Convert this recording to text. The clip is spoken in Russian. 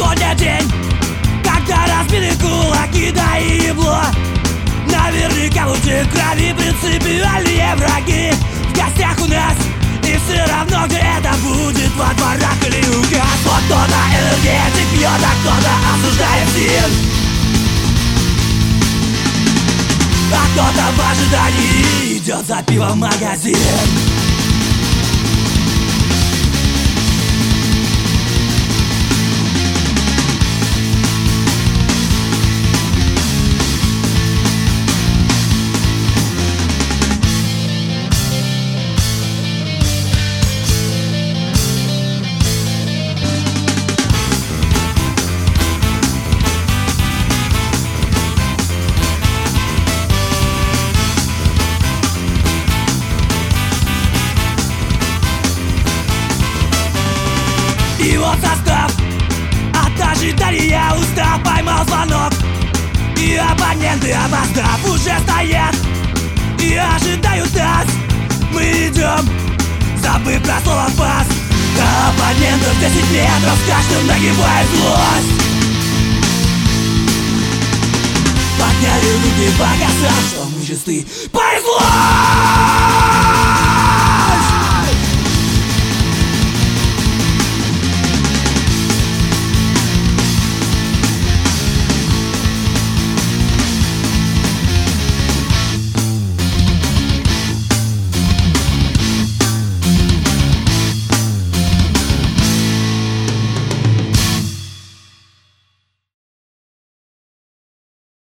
сегодня день, когда разбили кулаки, да и ебло. Наверняка лучи крови принципиальные враги в гостях у нас. И все равно, где это будет, во дворах или у газ. Вот кто-то энергетик пьет, а кто-то осуждает стиль, а кто-то в ожидании идет за пивом в магазин. И вот состав от ожидания устав, поймал звонок, и абоненты, опоздав, уже стоят и ожидают нас. Мы идем, забыв про слово «пас». А абонентов 10 метров, с каждым нагибает злость. Подняли руки, показав, что мы чисты. Повезло!